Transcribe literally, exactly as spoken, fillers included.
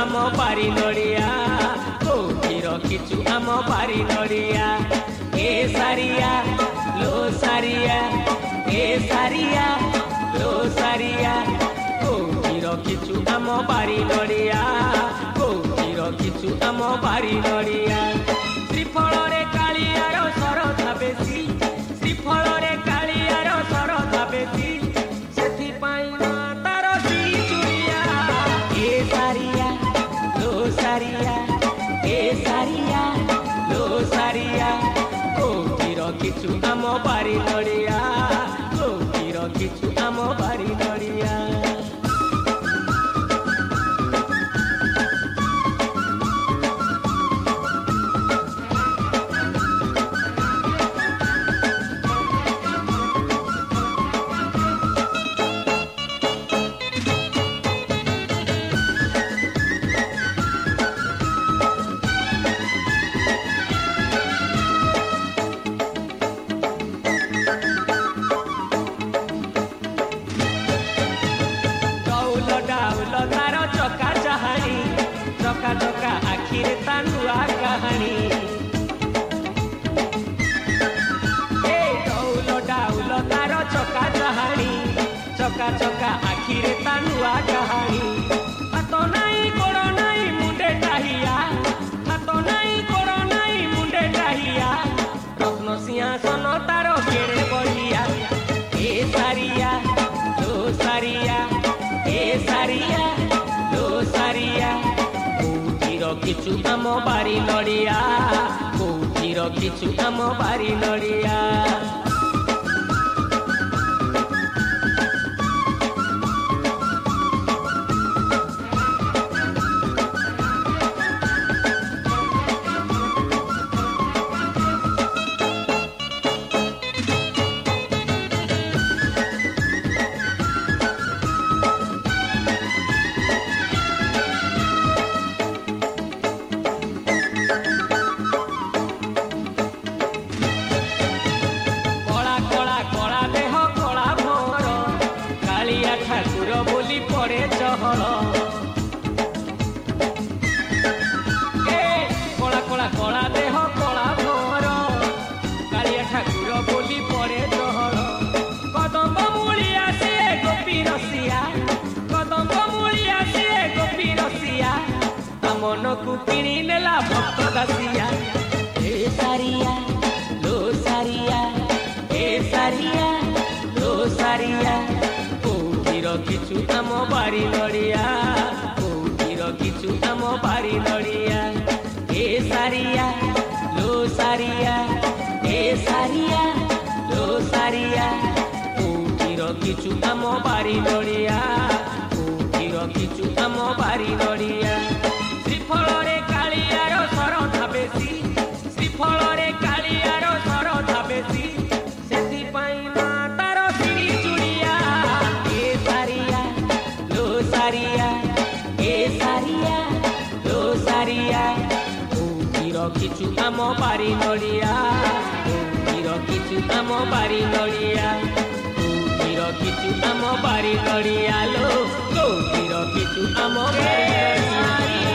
आम बारी नड़िया कोठी रखिचु आम बारी नड़िया ए सारिया लो सारिया ए सारिया लो सारिया कोठी रखिचु आम बारी नड़िया कोठी रखिचु आम बारी नड़िया श्रीफल रे कालियार सरधा बेसी श्रीफल रे कालियार सरधा बेसी सेथि पाई ना तार सी चुरिया ए सारिया लो सारिया ए सारिया लो सारिया कोठी रखिचु आम बारी नड़िया कोठी रखिचु आम बारी नड़िया चका चका आखिरे तानुआ कहानी ए डौल डाउल तार चका चाहानी चका चका आखिरे तानुआ कहानी हाथ नाई गोड़ नाई मुंडे टाहिया हाथ नाई गोड़ नाई मुंडे टाहिया रत्न सिंहासन तार केड़े बढ़िया ए सारिया लो सारिया ए सारिया लो सारिया रखिचु आम बारी नड़िया कोठी रखिचु आम बारी नड़िया ठाकुर बोली पड़े चहल ए कला कला कला देह कला भर कालिया ठाकुर बोली पड़े चहल कदम मूलिया से गोपी रसिया कदम मूलिया से गोपी रसिया मन को किणी नेला भक्त दासिया ए सारिया लो सारिया ए सारिया लो सारिया रखिचु आम बारी नड़िया कोठी रखिचु आम बारी नड़िया ए सारिया लो सारिया ए सारिया लो सारिया कोठी रखिचु आम बारी नड़िया कोठी रखिचु आम बारी नड़िया श्रीफल रे कालियार सरधा बेसी श्रीफल रे कालियार सरधा बेसी सेथि पाई ना तार सिरी चुड़िया सारिया ए सारिया लो सारिया कोठी रखिचु आम बारी नड़िया कोठी रखिचु आम बारी नड़िया कोठी रखिचु आम बारी नड़िया लो कोठी रखिचु आम बारी नड़िया।